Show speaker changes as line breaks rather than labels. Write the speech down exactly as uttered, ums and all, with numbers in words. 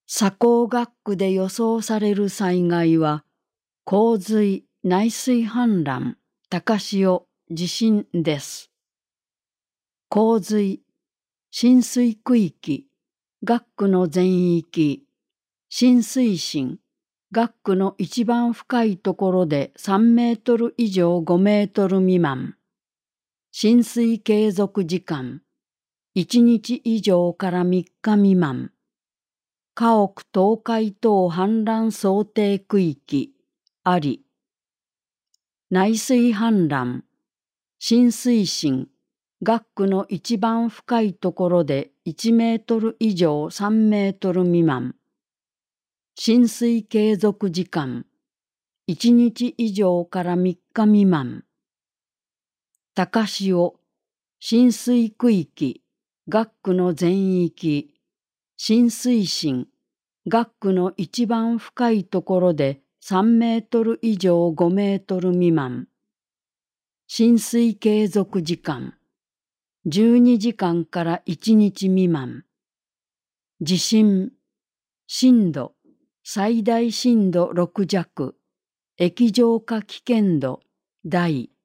砂坑学区で予想される災害は、洪水、内水氾濫、高潮、地震です。洪水、浸水区域、学区の全域、浸水深、学区の一番深いところでさんメートル以上ごメートル未満、浸水継続時間、いちにち以上からみっか未満、家屋倒壊等氾濫想定区域あり、内水氾濫、浸水深、学区の一番深いところでいちメートル以上さんメートル未満、浸水継続時間、いちにち以上からみっか未満、高潮、浸水区域、学区の全域、浸水深、学区の一番深いところでさんメートル以上ごメートル未満、浸水継続時間、じゅうにじかんからいちにち未満、地震、震度、最大震度ろく弱、液状化危険度、大。